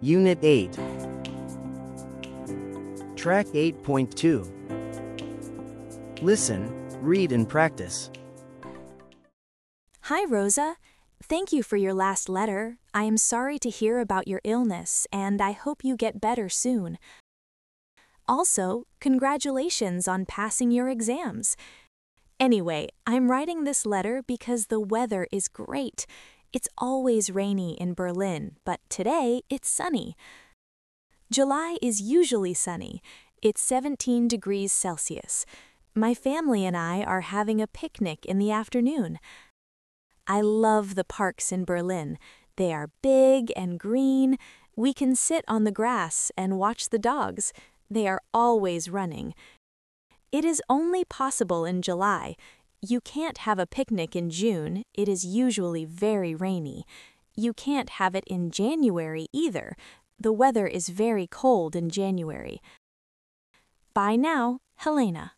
Unit 8. Track 8.2. Listen, read and practice. Hi, Rosa. Thank you for your last letter. I am sorry to hear about your illness, and I hope you get better soon. Also, congratulations on passing your exams. Anyway, I'm writing this letter because the weather is great. It's always rainy in Berlin, but today it's sunny. July is usually sunny. It's 17 degrees Celsius. My family and I are having a picnic in the afternoon. I love the parks in Berlin. They are big and green. We can sit on the grass and watch the dogs. They are always running. It is only possible in July. You can't have a picnic in June. It is usually very rainy. You can't have it in January either. The weather is very cold in January. Bye now, Helena.